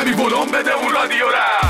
کمی ولوم بده اون رادیو را.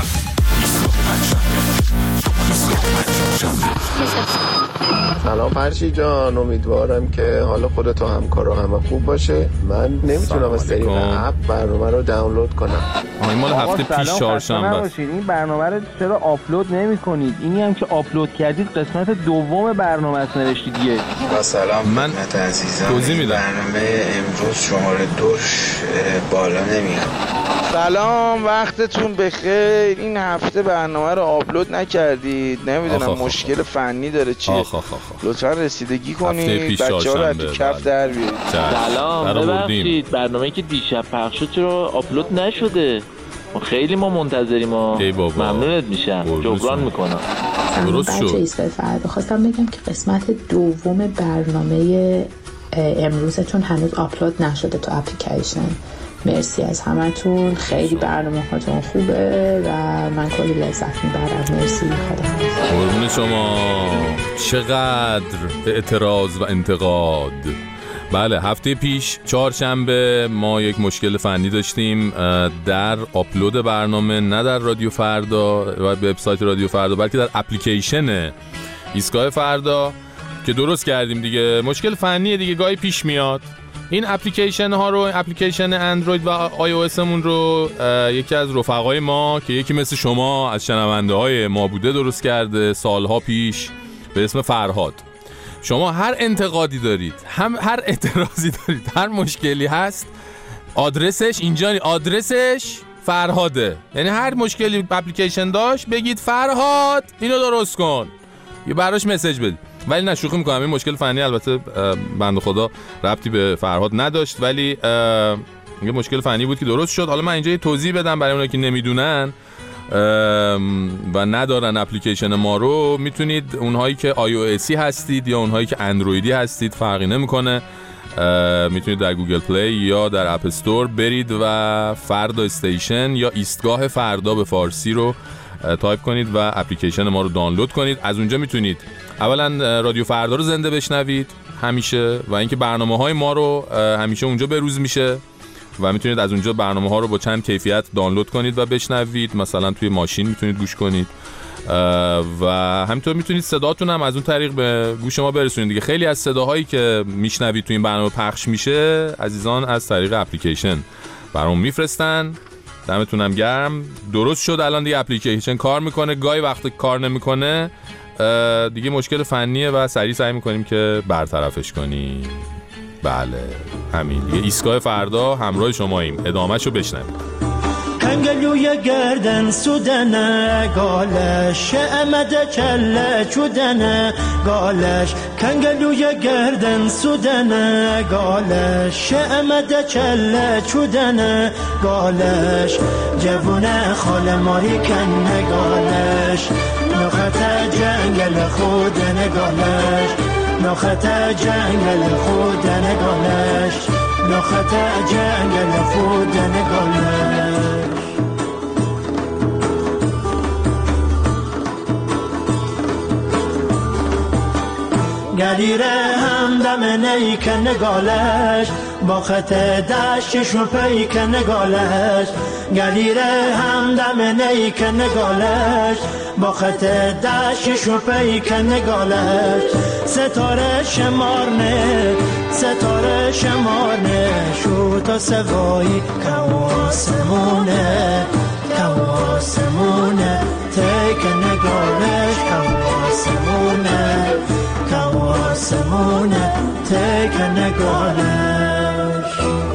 سلام فرشی جان، امیدوارم که حال خودت و همکارا همه خوب باشه. من نمیتونم از طریق اپ برنامه رو دانلود کنم. این مال هفته پیش چهارشنبه است. این برنامه رو چرا آپلود نمی‌کنید؟ اینی هم که آپلود کردید قسمت دوم برنامه است نوشتید دیگه. با سلام من توضیح میدم. برنامه امروز شماره 2 بالا نمیاد. سلام، وقتتون بخیر. این هفته برنامه رو آپلود نکردید، نمیدونم مشکل فنی داره چیه. لطفا رسیدگی کنید، بچه‌ها رو از تو کف در بیارید. سلام، ببخشید برنامه‌ای که دیشب پخش شد چرا آپلود نشده؟ خیلی ما منتظریم. ممنونت میشم، جبران میکنم. درست شد. ایستگاه فردا خواستم بگم که قسمت دوم برنامه امروزتون هنوز آپلود نشده تو اپلیکیشن. مرسی از همتون، خیلی برنامه هاتون خوبه و من کلی لذت میبرم. مرسی، خدا قربون شما. چقدر اعتراض و انتقاد. بله، هفته پیش چهارشنبه ما یک مشکل فنی داشتیم در آپلود برنامه، نه در رادیو فردا و وبسایت رادیو فردا، بلکه در اپلیکیشن ایستگاه فردا که درست کردیم دیگه. مشکل فنی دیگه گاهی پیش میاد. این اپلیکیشن ها رو، اپلیکیشن اندروید و آی او اس مون رو یکی از رفقای ما که یکی مثل شما از شنونده های ما بوده درست کرده سالها پیش به اسم فرهاد. شما هر انتقادی دارید، هر اعتراضی دارید، هر مشکلی هست، آدرسش اینجا، آدرسش فرهاده. یعنی هر مشکلی اپلیکیشن داشت بگید فرهاد اینو درست کن، یه براش مسیج بدید. ولی نه، شوخی میکنم، این مشکل فنی البته بنده خدا ربطی به فرهاد نداشت، ولی یه مشکل فنی بود که درست شد. حالا من اینجا یه توضیح بدم برای اونایی که نمیدونن و ندارن اپلیکیشن ما رو. میتونید اونهایی که آی او اسی هستید یا اونهایی که اندرویدی هستید فرقی نمیکنه، میتونید در گوگل پلی یا در اپ استور برید و فردا استیشن یا ایستگاه فردا به فارسی رو تایپ کنید و اپلیکیشن ما رو دانلود کنید. از اونجا میتونید اولا رادیو فردا رو زنده بشنوید همیشه، و اینکه برنامه‌های ما رو همیشه اونجا بروز میشه و میتونید از اونجا برنامه‌ها رو با چند کیفیت دانلود کنید و بشنوید. مثلا توی ماشین میتونید گوش کنید و همینطور میتونید صداتون هم از اون طریق به گوش ما برسونید دیگه. خیلی از صداهایی که میشنوید توی این برنامه پخش میشه عزیزان از طریق اپلیکیشن برام میفرستن. دمتونم گرم. درست شد الان دیگه اپلیکیشن کار میکنه. گاهی وقت کار نمیکنه دیگه مشکل فنیه و سعی میکنیم که برطرفش کنیم. بله همین دیگه. ایستگاه فردا همراه شماییم. ادامهشو بشنوید. کنگلوی گردن سودنه گالش امده کله چودنه گالش کنگلوی گردن سودنه گالش امده کله چودنه گالش جوونه خال ماری کنه گالش نخت جنگل خودنه گالش نخت جنگل خودنه گالش نخت جنگل خودنه گالش گلیره همدم نیکن نگالش با خط دشتش و پیکن نگالش گلیره همدم نیکن نگالش با خط دشتش و پیکن نگالش ستاره شمارنه ستاره شمارنه شو تا سوایی کواسمونه کواسمونه تیکن نگالش کواسمونه کواسمونه تک نگالش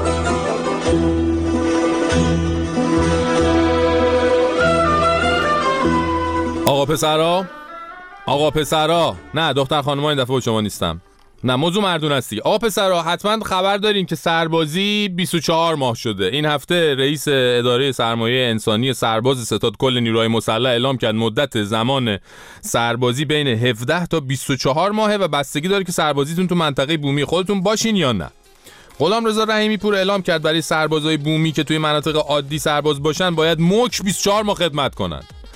آقا پسرا نه دختر خانم‌ها این دفعه با شما نیستم. نه موضوع مردون هستی. آقا پسرا حتما خبر دارین که سربازی 24 ماه شده. این هفته رئیس اداره سرمایه انسانی سرباز ستاد کل نیروهای مسلح اعلام کرد مدت زمان سربازی بین 17 تا 24 ماهه و بستگی داره که سربازیتون تو منطقه بومی خودتون باشین یا نه. غلامرضا رحیمی پور اعلام کرد برای سربازای بومی که توی مناطق عادی سرباز باشن باید مک 24 ماه خدمت کنن.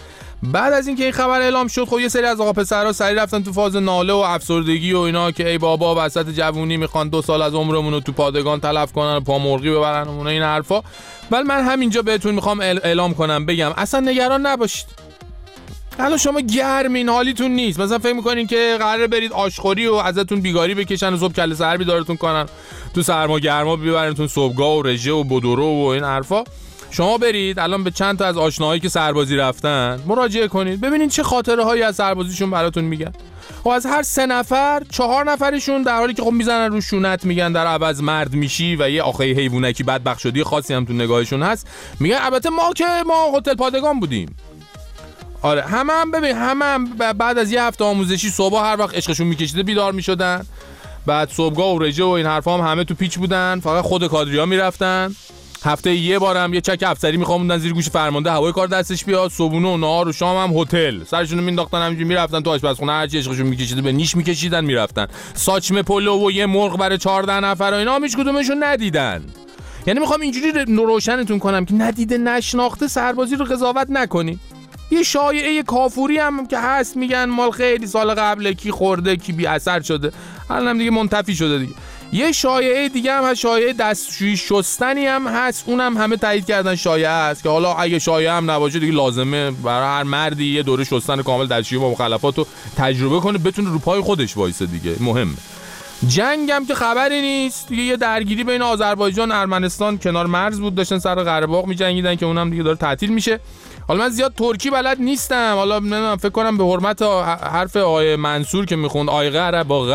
بعد از اینکه این خبر اعلام شد خب یه سری از آقا پسرها سری رفتن تو فاز ناله و افسردگی و اینا که ای بابا وسط جوونی میخوان 2 سال از عمرمون رو تو پادگان تلف کنن و پا مرغی ببرن و این حرفا. ولی من همینجا بهتون میخوام اعلام کنم بگم اصلا نگران نباشید. الان شما گرمین حالیتون نیست، مثلا فکر میکنین که قراره برید آشخوری و ازتون بیگاری بکشن و صبح کله سر بیدارتون کنن تو سرما گرما ببرنتون صبحگاه و رژه و بدورو و این حرفا. شما برید الان به چند تا از آشناهایی که سربازی رفتن مراجعه کنید ببینید چه خاطره هایی از سربازیشون براتون میگن. خب از هر 3 نفر 4 نفرشون در حالی که خب میزنن رو شونت میگن در عوض مرد میشی و یه آخه حیوانکی بدبخت شدی خاصی هم تو نگاهشون هست میگن البته ما هتل پادگان بودیم. آره همه ببین بعد از یه هفته آموزشی صبح هر وقت عشقشون میکشیده بیدار میشدن، بعد صبحگاه و رژه و این حرفا هم همه تو پیچ بودن، فقط خود کادریا میرفتن. هفته یه بارم یه چک افسری میخواموندن زیر گوش فرمانده هوای کار دستش بیاد. صبحونه و نهار و شام هم هتل سرشون رو مینداختن همینجوری میرفتن تو آشپزخونه هر چی عشقشون میکشیده به نیش میکشیدن میرفتن. ساچمه پلو و یه مرغ برای 14 نفر و اینا هیچ کدومشون ندیدن. یعنی میخوام اینجوری روشنتون کنم که ندیده نشناخته سربازی رو قضاوت نکنی. یه شایعه کافوری هم که هست میگن مال خیلی سال قبل کی خورده کی بی اثر شده، الانم دیگه منتفی شده دیگه. یه شایعه دیگه هم هست، شایعه دستشویی شستنی هم هست، اونم همه تایید کردن شایعه است که حالا اگه شایعه هم نباشه دیگه لازمه برای هر مردی یه دوره شستن کامل دستشویی با مخلفاتو تجربه کنه بتونه رو پای خودش وایسه دیگه. مهمه. جنگ هم که خبری نیست دیگه، یه درگیری بین آذربایجان و ارمنستان کنار مرز بود، داشتن سر قره باغ می‌جنگیدن که اونم دیگه داره تعطیل میشه. حالا من زیاد ترکی بلد نیستم، حالا نمیدونم فکر کنم به حرمت حرف آقای منصور که میخوند آی قره باغ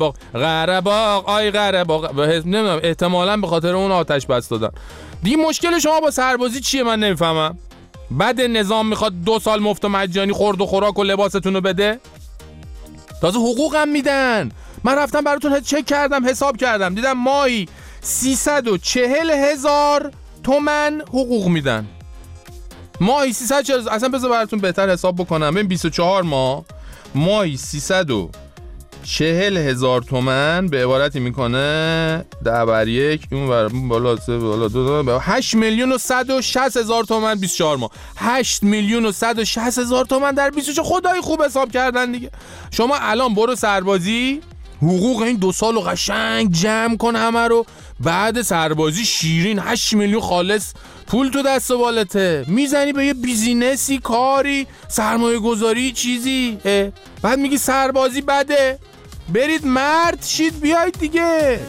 آی قره باغ نمیدونم احتمالاً به خاطر اون آتش بس دادن. دیگه مشکل شما با سربازی چیه من نمیفهمم؟ بعد نظام میخواد 2 سال مفت و مجانی خورد و خوراک و لباستون رو بده؟ تازه حقوقم میدن. من رفتم براتون چک کردم حساب کردم دیدم ماهی 340,000 تومان حقوق میدن. ماهی 340 اصلا بذار براتون بهتر حساب بکنم. ببین 24 ماهی 340,000 تومان به عبارتی میکنه 10/1 اون بالا 3 بالا 2 8,160,000 تومان 24 ماه 8,160,000 تومان در 24. خدای خوب حساب کردن دیگه. شما الان برو سربازی حقوق این 2 سال و قشنگ جمع کن همه رو، بعد سربازی شیرین 8 میلیون خالص پول تو دست و بالته میزنی به یه بیزینسی کاری سرمایه گذاری چیزی، بعد میگی سربازی بده. برید مرد شید بیاید دیگه.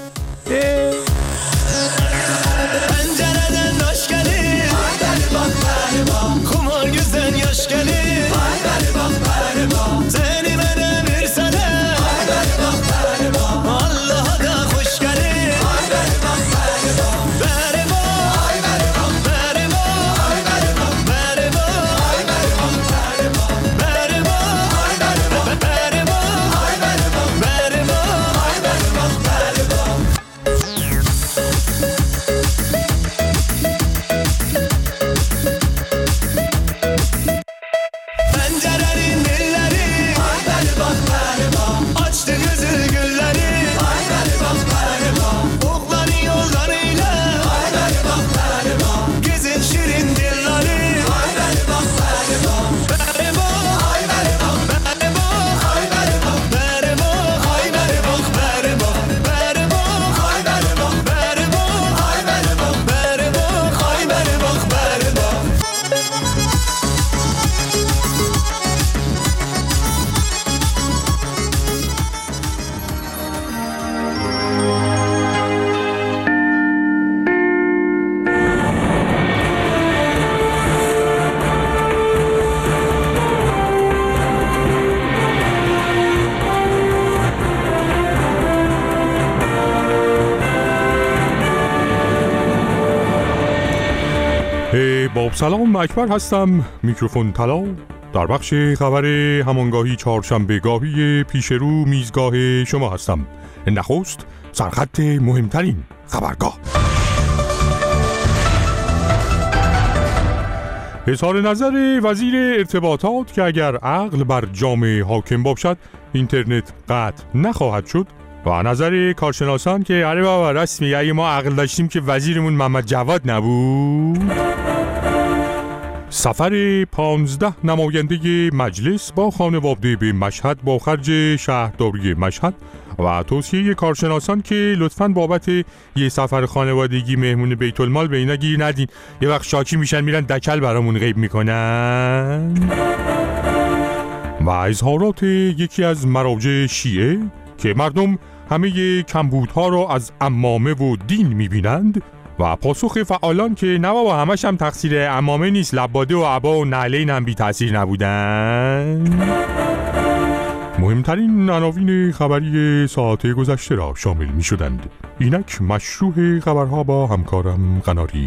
Pencereden hoş geldin. Haydi bak merhaba. Kumar yüzden yaş gelir. Haydi bak merhaba. Seni bana versene. Haydi bak merhaba. Allah'a da hoş gelir. Haydi bak merhaba. Merhaba. Haydi bak merhaba. Haydi bak merhaba. Haydi bak merhaba. Merhaba. Haydi bak merhaba. Haydi bak merhaba. Haydi bak merhaba. Pencerenin dilleri Haydi bak merhaba. Açtı gözü gülleri Haydi bak merhaba. Okların yollarıyla Haydi bak merhaba. Gezin şirin dilleri Haydi bak merhaba. Merhaba Haydi bak merhaba. Haydi bak merhaba. Haydi bak merhaba. Merhaba Haydi bak merhaba. Haydi bak merhaba. Haydi bak merhaba. با سلام اکبر هستم، میکروفون طلا در بخش خبر همانگاهی چهارشنبهگاهی پیش رو میزگاه شما هستم. نخست سرخط مهمترین خبرگاه. اظهار نظر وزیر ارتباطات که اگر عقل بر جامعه حاکم باشد اینترنت قطع نخواهد شد و نظر کارشناسان که آره بابا راست میگه اگه ما عقل داشتیم که وزیرمون محمد جواد نبود. سفر 15 نماینده مجلس با خانواده به مشهد با خرج شهرداری مشهد و توصیه کارشناسان که لطفاً بابت یه سفر خانوادگی مهمون بیت المال به اینا گیر ندین، یه وقت شاکی میشن میرن دکل برامون غیب میکنن. و اظهارات یکی از مراجع شیعه که مردم همه کمبودها را از عمامه و دین میبینند و پاسخ فعالان که نه بابا همش هم تقصیر عمامه نیست، لباده و عبا و نعلین هم بی تأثیر نبودن. مهمترین عناوین خبری ساعت گذشته را شامل می شدند. اینک مشروع خبرها با همکارم قناری.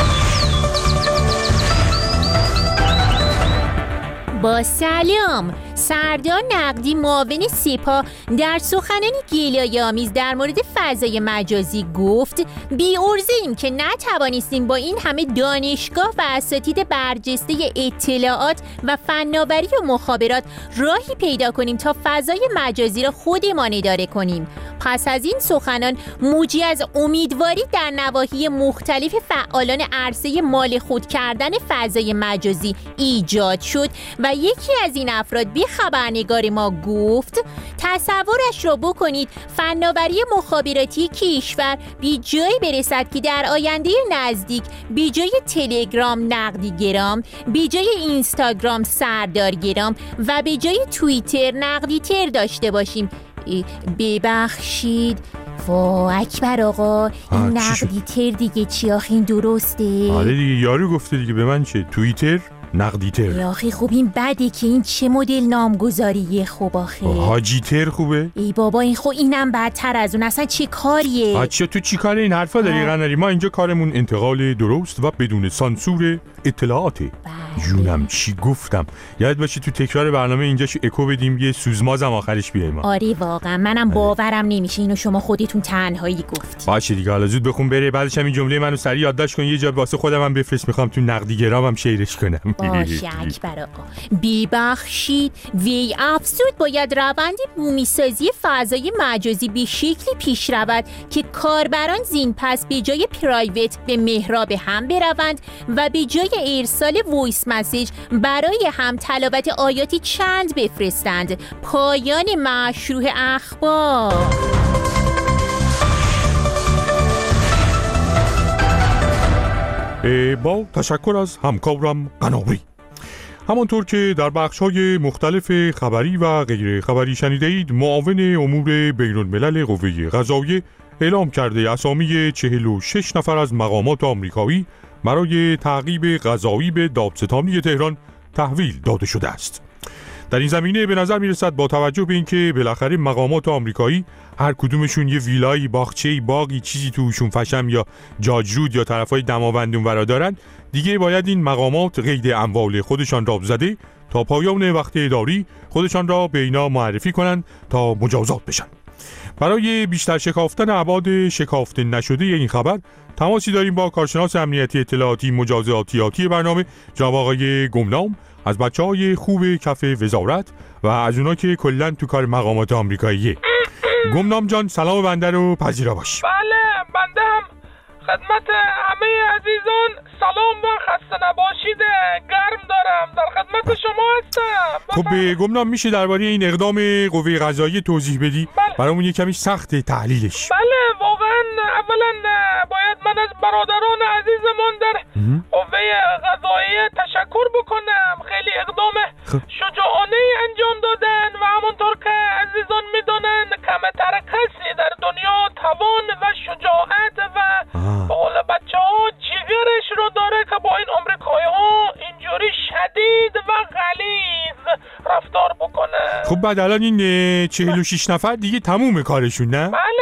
با سلام. سردار نقدی معاون سپاه در سخنانی گلایه‌آمیز در مورد فضای مجازی گفت بی‌عرضه‌ایم که نتوانستیم با این همه دانشگاه و اساتید برجسته اطلاعات و فناوری و مخابرات راهی پیدا کنیم تا فضای مجازی را خودمان اداره کنیم. پس از این سخنان موجی از امیدواری در نواحی مختلف فعالان عرصه مال خود کردن فضای مجازی ایجاد شد و یکی از این افراد به خبرنگار ما گفت تصورش را بکنید فناوری مخابراتی کشور بی جایی برسد که در آینده نزدیک بی جای تلگرام نقدی گرام، بی جای اینستاگرام سردار گرام و بی جای توییتر نقدی تر داشته باشیم. ببخشید وا اکبر آقا، این نقدی تر دیگه چی آخه این درسته؟ آره دیگه یارو گفته دیگه، به من چه؟ توییتر نقدی تر. آخه خوب این بده که این چه مدل نامگذاریه؟ خوب آخه حاجی تر خوبه؟ ای بابا این خب اینم بدتر از اون، اصلا چه کاریه؟ بچه تو چی کار این حرفا داری قناری؟ ما اینجا کارمون انتقال درست و بدون سانسور اطلاعاته. جونم چی گفتم؟ یاد باشه تو تکرار برنامه اینجاش اکو بدیم یه سوزمازم آخرش بیایم. آره واقعا منم باورم نمیشه اینو شما خودتون تنهایی گفتی. باشه دیگه حالا زود بخون بره، بعدش هم این جمله منو سریع یادداشت کن یه جا واسه خودم هم بفرست، میخوام تو نقدی گرامم شیرش کنم. باشه اکبر آقا. ببخشید وی افزود باید روند بومیسازی فضای مجازی به شکلی پیش رود که کاربران زین پس به جای پرایوت به محراب هم بروند و به جای ارسال وایس مسیج برای هم تلاوت آیاتی چند بفرستند. پایان مشروع اخبار. با تشکر از همکارم قناری. همانطور که در بخش‌های مختلف خبری و غیر خبری شنیدید، معاون امور بین‌الملل قوه قضاییه اعلام کرده اسامی 46 نفر از مقامات آمریکایی برای تعقیب قضایی به دادستانی تهران تحویل داده شده است. در این زمینه به نظر میرسد با توجه به اینکه بالاخره مقامات آمریکایی هر کدومشون یه ویلایی، باغچه‌ای، باغی، چیزی توشون فشم یا جاجرود یا طرفای دماوند اونورا دارن، دیگه باید این مقامات قید اموال خودشان را زده تا پایان وقت اداری خودشان را به اینا معرفی کنند تا مجازات بشن. برای بیشتر شکافتن ابعاد شکافته نشده این خبر تماسی داریم با کارشناس امنیتی اطلاعاتی مجازاتیاتی برنامه جناب آقای گمنام از بچه‌های خوب کف وزارت و از اونا که کلاً تو کار مقامات آمریکاییه. گمنام جان سلام بنده رو پذیرا باش. بله بنده هم خدمت همه عزیزان سلام و خسته نباشید گرم دارم، در خدمت شما هستم. خب گمنام میشه درباره این اقدام قوه قضاییه توضیح بدی؟ برامون یه کمی سخت تحلیلش. بله واقعا اولا باید من از برادران عزیزمون در قوه قضاییه تشکر بکنم، خیلی اقدام شجاعانه انجام دادن و همونطور که عزیزان میدونن کمتر کسی در دنیا توان و شجاعت و بالا بچه ها جیگرش رو داره که با این آمریکایی ها اینجوری شدید و غلیظ رفتار بکنه. خب بعد الان این 46 نفر دیگه تموم کارشون نه؟ بله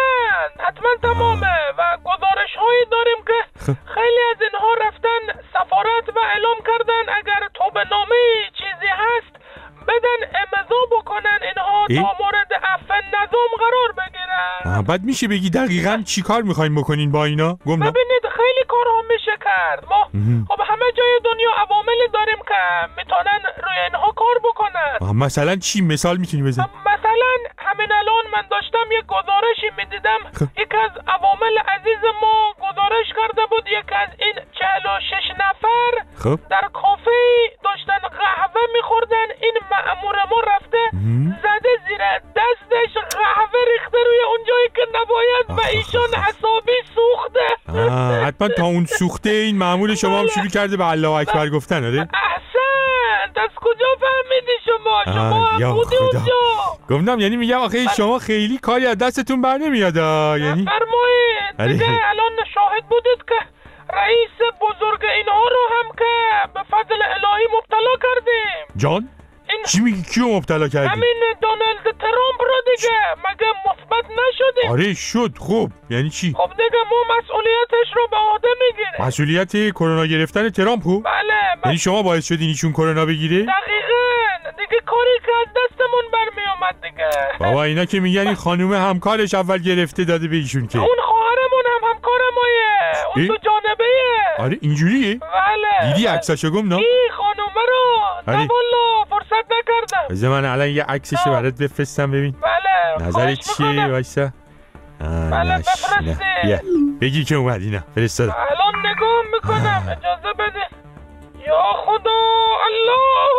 حتما تمامه و گزارش هایی داریم که خیلی از اینها رفتن سفارت و اعلام کردن اگر توبه‌نامه چیزی هست بدن امضا بکنن اینها تا مورد عفو نظام قرار بگیرن. بعد میشه بگی دقیقاً چی کار میخواین بکنین با اینا؟ ببینید خیلی کارها میشه کرد. ما خب همه جای دنیا عواملی داریم که میتونن روی اینها کار بکنن. مثلا چی مثال میتونی بزن؟ مثلا همین الان من داشتم یک گزارشی میدیدم یکی از عوامل عزیز ما گزارش کرده بود یک از این 46 نفر در کاف قهوه داشتن قهوه میخوردن، این مأمور ما رفته زده زیر دستش قهوه ریخته روی اون جایی که نباید و ایشان حسابی سوخته. حتما تا اون سوخته این مأمور شما هم شروع کرده به الله اکبر گفتن. آره احسن، از کجا فهمیدی شما؟ شما هم بودی اونجا. گفتم یعنی میگم آخه شما خیلی کاری از دستتون بر نمیاد. یعنی فرمایید دیگه الان شاهد بودید که رئیس بزرگ اینها رو هم که به فضل الهی مبتلا کردیم. جان؟ چی میگی؟ کیو مبتلا کردیم؟ همین دونالد ترامپ رو دیگه. مگه مثبت نشدیم؟ آره شد. خب یعنی چی؟ خب دیگه ما مسئولیتش رو به عهده میگیریم. مسئولیت کرونا گرفتن ترامپو؟ بله. یعنی شما باعث شدین ایشون کرونا بگیره؟ دقیقاً. دیگه کاری که از دستمون برمی اومد دیگه. بابا اینا که میگن این خانوم همکارش اول گرفته داده به ایشون که. اون خواهرمون هم همکار مایه. اون تو جانبه‌ایه. آره اینجوریه؟ بله. دیدی عکساشو گم نه؟ این خانومه رو نه والا فرصت نکردم. بذار من الان یه عکسش برات بفرستم ببین. بله. نظرت چیه؟ وایسا. بله بفرستی. بگی که اومد. اینا فرستادم. الان نگاه میکنم. اجازه بده. یا خدا، الله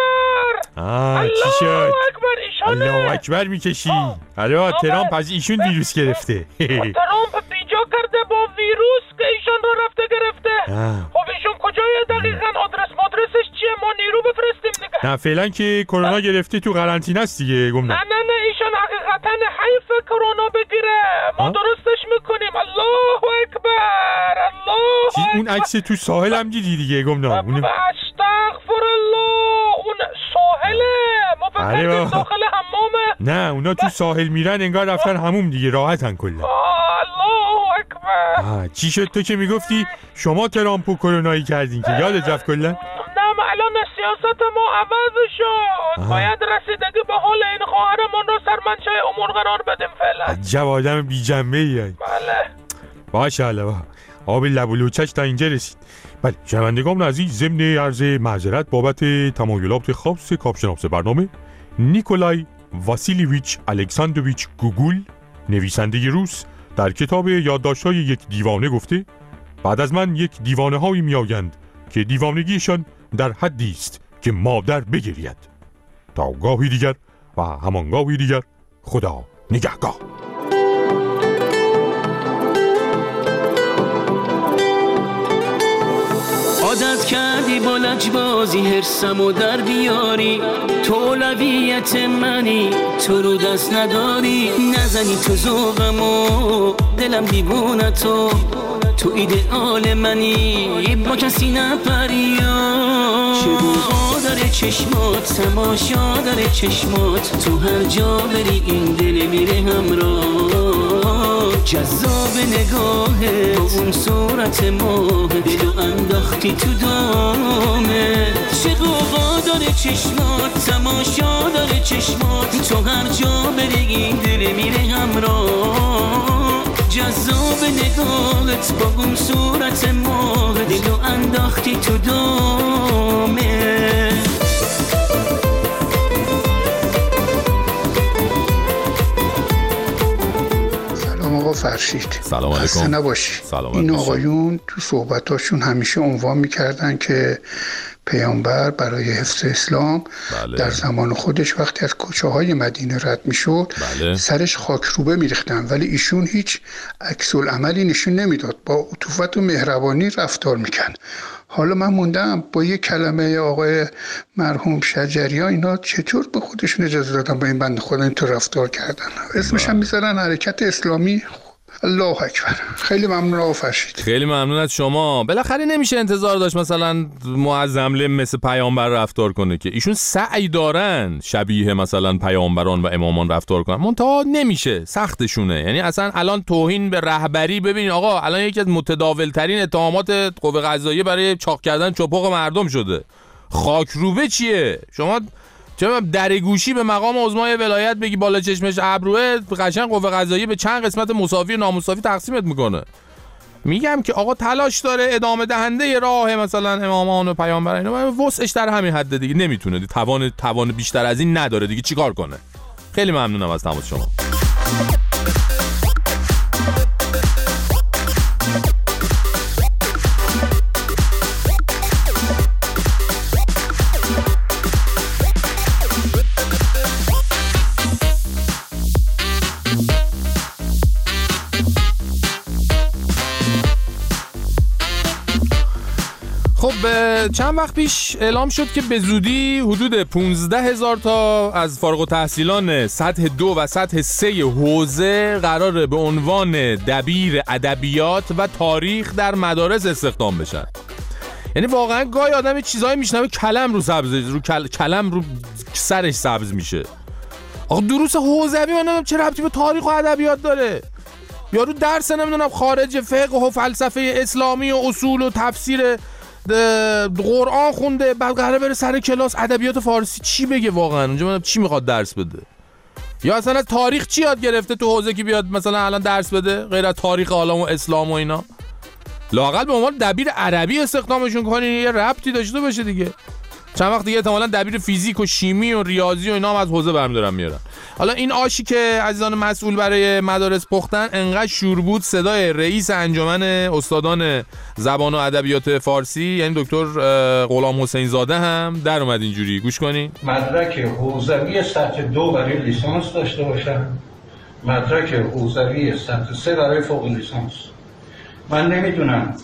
اکبر. چی شد؟ الله اکبر. ایشانه. الله اکبر میکشی. آره ترامپ از ایشون ویروس گرفته. ترامپ بیجا کرده با ویروس که ایشان رو رفته گرفته. خب ایشون کجای دقیقاً؟ مدرسش چیه؟ ما نیرو بفرستیم دیگه. نه فعلا که کرونا گرفته تو قرنطینه است دیگه. گم نه ایشان حقیقتاً حیف کرونا بگیره. ما درستش میکنیم. الله اکبر. الله اکبر. اون عکس تو ساحل هم دیدی دیگه. گم نه استغفر الله. اون ساحله. ما فکر داخل حمامه. نه اونا تو ساحل میرن انگار رفتن حموم دیگه. راحتن کلا. الله اکبر. چی شد تو که میگفتی شما ترامپو کرونایی کردین که یادت رفت کلا؟ نه الان سیاست ما عوض شد. باید رسیدگی به حال این خواهرمون رو سرمنشأ امور قرار بدیم فعلا. عجب آدم بی جنبه ای. بله ماشاءالله. آب لب و لوچش تا اینجا رسید. بله شنوندگان عزیز، ضمن عرض معذرت بابت تمایلات خاص کاپشناپس برنامه، نیکولای واسیلیویچ الکساندرویچ گوگول، نویسنده روس، در کتاب یادداشت‌های یک دیوانه گفته: بعد از من یک دیوانه هایی می آیند که دیوانگیشان در حدی است که مادر بگرید. تا گاهی دیگر و همان گاهی دیگر، خدا نگهدار. عادت کردی با لجبازی حرسمو در بیاری، تو اولویت منی، تو رو دست نداری، نزنی تو ذوقمو، دلم دیوونتو، تو ایدئال منی، با کسی نپری. چه بوها داره چشمات، تماشا داره چشمات، تو هر جا بری این دل میره همراه، جذاب نگاهت با اون صورت ماه، دلو انداختی تو دامت. چه قوقا داره چشمات، تماشا داره چشمات، تو هر جا بری این دل میره همراه، جذاب نگاهت با اون صورت ماه، دلو انداختی تو دامت. سلام آقا فرشید. سلام علیکم. خسته نباشی. این آقایون تو صحبتاشون همیشه عنوان میکردن که پیامبر برای حفظ اسلام در زمان خودش وقتی از کوچه‌های مدینه رد میشد سرش خاکروبه میریختن، ولی ایشون هیچ عکس العملی نشون نمیداد، با عطوفت و مهربانی رفتار میکرد. حالا من موندم با یه کلمه آقای مرحوم شجریان اینا چطور به خودشون اجازه دادن با این بنده خدا اینطور رفتار کردن؟ اسمش هم میذارن حرکت اسلامی. الله اکبر. خیلی ممنون آقا فرشید. خیلی ممنون از شما. بالاخره نمیشه انتظار داشت مثلا معظم مثل پیامبر رفتار کنه که ایشون سعی دارن شبیه مثلا پیامبران و امامان رفتار کنن، منتها نمیشه، سختشونه. یعنی اصلا الان توهین به رهبری، ببینید آقا الان یکی از متداول ترین اتهامات قوه قضاییه برای چاق کردن چپاق مردم شده. خاکروبه چیه؟ شما چرا درگوشی به مقام عظمای ولایت بگی بالا چشمش ابروه، قشنگ قوه قضاییه به چند قسمت مساوی و نامساوی تقسیمت میکنه. میگم که آقا تلاش داره ادامه دهنده راه مثلا امامان و پیامبران، اینا وسعش در همین حد دیگه، نمیتونه توان بیشتر از این نداره دیگه، چیکار کنه؟ خیلی ممنونم از تماس شما. خب چند وقت پیش اعلام شد که به زودی حدود 15,000 تا از فارغ التحصیلان سطح 2 و سطح 3 حوزه قراره به عنوان دبیر ادبیات و تاریخ در مدارس استخدام بشن. یعنی واقعا گاهی آدم چیزایی میشنوه کلم رو سبز کلم رو سرش سبز میشه. آخه دروس حوزوی من نمیدونم چه ربطی به تاریخ و ادبیات داره. یارو درس نمیدونم خارج فقه و فلسفه اسلامی و اصول و تفسیر قرآن خونده، بعد قراره بره سر کلاس ادبیات فارسی چی بگه واقعا؟ اونجا چی میخواد درس بده؟ یا اصلا از تاریخ چی یاد گرفته تو حوزه که بیاد مثلا الان درس بده غیر از تاریخ عالم و اسلام و اینا؟ لااقل به عنوان دبیر عربی استخدامشون کنین، یه ربطی داشته باشه دیگه. چند وقت دیگه احتمالاً دبیر فیزیک و شیمی و ریاضی و اینا هم از حوزه برمی‌دارن میارن. حالا این آشی که عزیزان مسئول برای مدارس پختن انقدر شور بود، صدای رئیس انجمن استادان زبان و ادبیات فارسی یعنی دکتر غلام حسین زاده هم در اومد. اینجوری گوش کنین. مدرک حوزوی سطح 2 برای لیسانس داشته باشن، مدرک حوزوی سطح 3 برای فوق لیسانس. من نمیدونم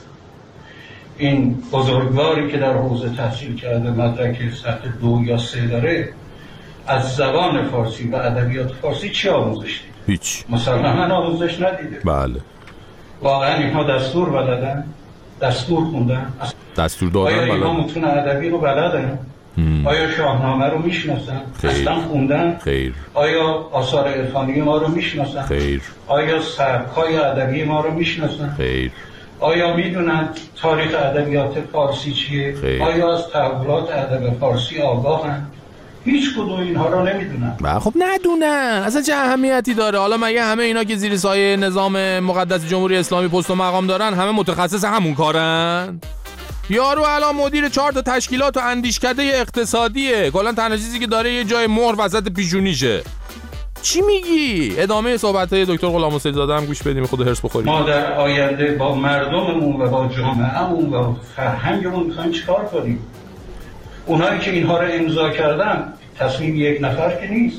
این بزرگواری که در حوزه تحصیل کرده مدرک سطح 2 یا 3 داره از زبان فارسی و ادبیات فارسی چی آموزش دیده؟ هیچ. مسلماً آموزش ندیده. بله. واقعا اینها دستور بلدن؟ دستور خوندن؟ دستور دادن آیا اینها بلدن؟ متون ادبی رو بلدن؟ آیا شاهنامه رو میشناسن؟ اصلا خوندن؟ خیر. آیا آثار عرفانی ما رو میشناسن؟ خیر. آیا سبک‌های ادبی ما رو میشناسن؟ خیر. آیا میدونن تاریخ ادبیات فارسی چیه؟ خیر. آیا از تحولات ادب فارسی آگاهن؟ هیچ کدوم اینها رو نمیدونن. خب ندونن اصلا چه اهمیتی داره؟ حالا مگه همه اینا که زیر سایه نظام مقدس جمهوری اسلامی پست و مقام دارن همه متخصص همون کارن؟ یارو الان مدیر 4 تا تشکیلات و اندیشکده اقتصادیه، کلا تنها چیزی که داره یه جای مهر وسط پیشونیشه. چی میگی؟ ادامه صحبت‌های دکتر غلام حسین زاده هم گوش بدیم خود هرس بخوریم. ما در آینده با مردممون و با جامعه‌مون و فرهنگمون می‌خوایم چیکار کنیم؟ اونایی که اینها رو امضا کردن تصمیم یک نفر که نیست،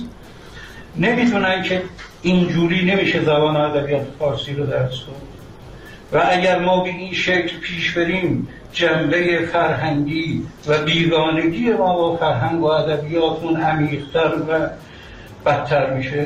نمیتونن که اینجوری نمیشه زبان و ادبیات فارسی رو درس کنیم. و اگر ما به این شکل پیش بریم جنبه فرهنگی و بیگانگی ما با فرهنگ و ادبیاتمون عمیق‌تر و بدتر میشه.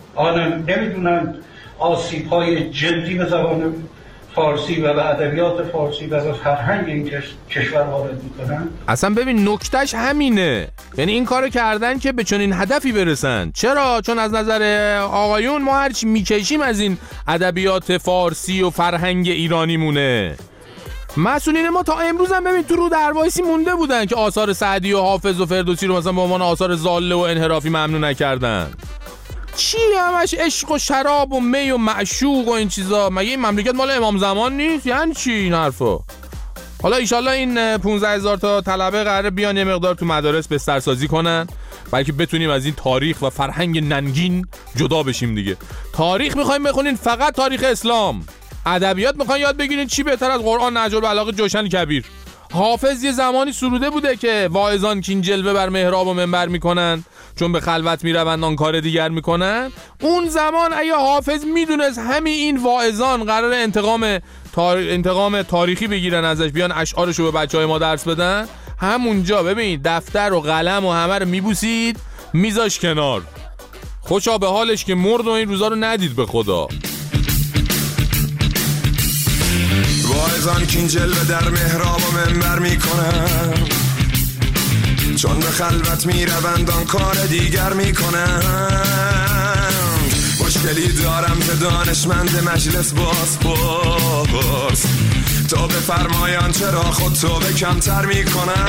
نمیدونن آسیب‌های جدی به زبان فارسی و به ادبیات فارسی و به فرهنگ این کشور وارد میکنن. اصلا ببین نکتهش همینه، یعنی این کارو کردن که به چنین هدفی برسن. چرا؟ چون از نظر آقایون ما هرچی میکشیم از این ادبیات فارسی و فرهنگ ایرانی مونه. مسئولین ما تا امروز هم ببین تو رو دروایسی مونده بودن که آثار سعدی و حافظ و فردوسی رو مثلا به عنوان آثار ضاله و انحرافی ممنوع نکردن. چی همش عشق و شراب و می و معشوق و این چیزا؟ مگه این مملکت مال امام زمان نیست؟ یعنی چی این حرفا؟ حالا ایشالله این 15,000 تا طلبه قراره بیان یه مقدار تو مدارس بسترسازی کنن، بلکه بتونیم از این تاریخ و فرهنگ ننگین جدا بشیم دیگه. تاریخ میخوایم بخونین فقط تاریخ اسلام، ادبیات میخواین یاد بگیرین چی بهتر از قرآن، نهج البلاغه، جوشن کبیر. حافظ یه زمانی سروده بوده که واعظان کین جلوه بر محراب و منبر میکنن چون به خلوت میروند آن کار دیگر میکنن. اون زمان اگه حافظ میدونست همین این واعظان قرار انتقام تاریخی بگیرن ازش، بیان اشعارشو به بچهای ما درس بدن، همونجا ببین دفتر و قلم و همه رو میبوسید میذاش کنار. خوشا به حالش که مرد و این روزا رو ندید به خدا. واعظان کین جلوه در محراب و منبر میکنن چون به خلوت میروند آن کار دیگر میکنن. مشکلی دارم که دانشمند مجلس باز پرس تو بفرمایان چرا خود تو به کمتر میکنن.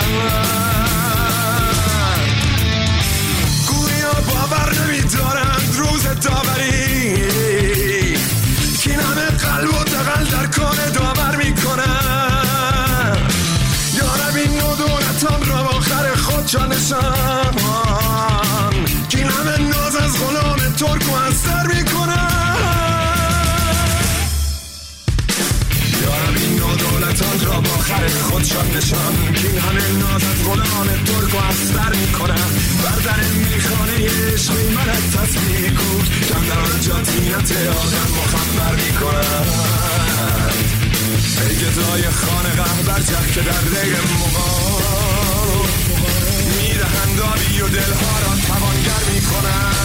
گویا باور نمیدارند روز داوری که همه قلب و دقل در کار داور میکنن. یارب این نو دولتان را با آخر خود جانشان که این همه ناز از غلام ترک و استر میکنن. یارب این نو دولتان را با آخر خود جانشان که این همه ناز از غلام ترک و استر میکنن. بردر میخانه عشقی ملک تصویر کود کم در آن جا تینت آدم مخبر میکنن. ای گدای خانقه برجه که در ری مغان میدهند آبی و دلها را توانگر میکنند.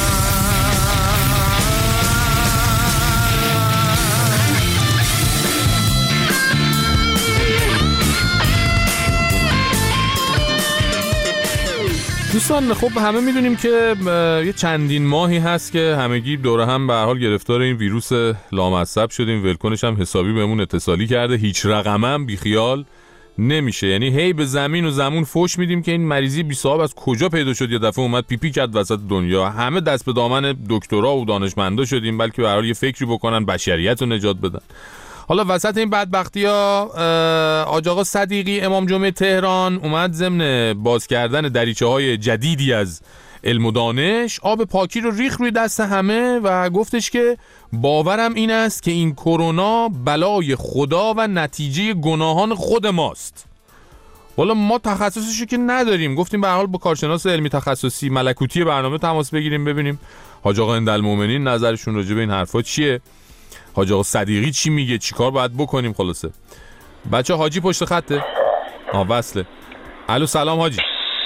دوستان خب همه میدونیم که یه چندین ماهی هست که همگی دوره هم به هر حال گرفتار این ویروس لامصب شدیم. ولکنش هم حسابی بهمون اتصالی کرده، هیچ رقمم بیخیال نمیشه. یعنی هی به زمین و زمون فوش میدیم که این مریضی بی صاحب از کجا پیدا شد، یه دفعه اومد پیپی کرد وسط دنیا. همه دست به دامن دکترا و دانشمندا شدیم بلکه به هر حال یه فکری بکنن بشریت رو نجات بدن. حالا وسط این بدبختی‌ها حاج آقا صدیقی امام جمعه تهران اومد ضمن باز کردن دریچه‌های جدیدی از علم و دانش آب پاکی رو ریخت روی دست همه و گفتش که باورم این است که این کرونا بلای خدا و نتیجه گناهان خود ماست. والا ما تخصصشو که نداریم، گفتیم به هر حال با کارشناس علمی تخصصی ملکوتی برنامه تماس بگیریم ببینیم حاج آقا هندالمومنین نظرشون راجع به این حرفا چیه، حاج آقا صدیقی چی میگه، چیکار باید بکنیم. خلاصه بچه حاجی پشت خطه؟ وصله. الو سلام حاجی.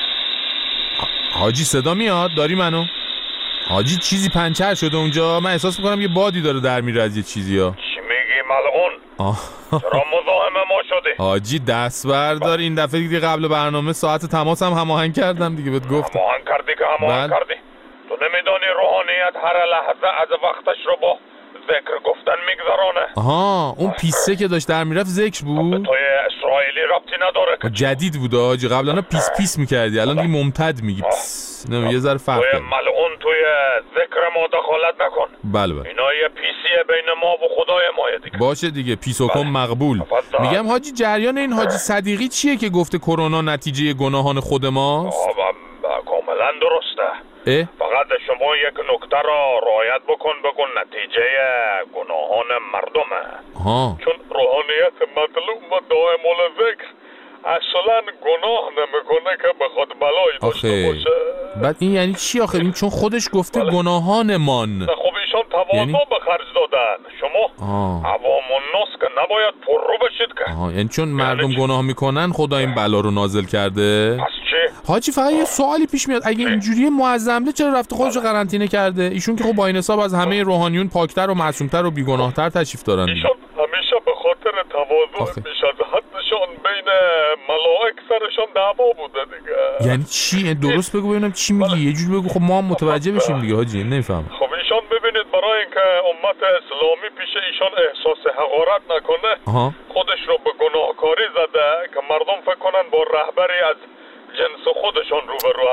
حاجی صدا میاد؟ داری منو؟ حاجی چیزی پنچر شده اونجا، من احساس میکنم یه بادی داره در میره از یه چیزی ها. چی میگی ملعون؟ چرا مزاحم ما شده؟ حاجی دست بردار، این دفعه دیگه قبل برنامه ساعت تماس هم هماهنگ کردم دیگه، بهت گفتم. هماهنگ کردی که هماهنگ کردی. تو نمیدونی روحانیت هر لحظه از وقتش رو با ذکر گفتن میگذرانه. آها اون پیسه که داشت در میرفت ذکر بود؟ توی اسرائیلی ربطی نداره که جدید بود حاجی، قبلا پیس پیس میکردی الان دیگه ممتد میگی. نه یه ذره فرق توی ملعون توی ذکر ما دخالت نکن. بله اینا یه پیسیه بین ما و خدای ما دیگه. باشه دیگه پیسوکم مقبول. میگم حاجی جریان این حاجی صدیقی چیه که گفته کرونا نتیجه گناهان خود ماست؟ کاملا درسته. فقط شما یک نکته را رعایت بکن، بگو نتیجه گناهان مردمه. چون روحانیت مطلوب و دائم الذکر اصلا گناه نمیکنه که بخواد بلایی داشته باشه. بعد این یعنی چی آخه؟ این چون خودش گفته گناهانمان. خب ایشان تواضع به خرج دادن. شما عوام الناس که نباید پررو بشید که. یعنی چون مردم گناه میکنن خدا این بلا رو نازل کرده. پس چی؟ حاجی فقط یه سوالی پیش میاد، اگه اینجوری معظمله چرا رفته خودش رو قرنطینه کرده؟ ایشون که خب با این حساب از همه روحانیون پاکتر و معصومتر و بیگناهتر تشریف دارن. ایشون همیشه به خاطر تواضع بیش از حدشان بین ملائک سرشان دعوا بوده دیگه. یعنی چی؟ درست بگو ببینم چی میگی، یه جوری بگو خب ما هم متوجه بشیم دیگه حاجی. نمیفهمم. خب ایشان ببینید برای اینکه امت اسلامی پیش ایشان احساس حقارت نکنه خودش رو به گناهکاری زده که مردم فکر کنن با رهبری از جنس خودشان روبرو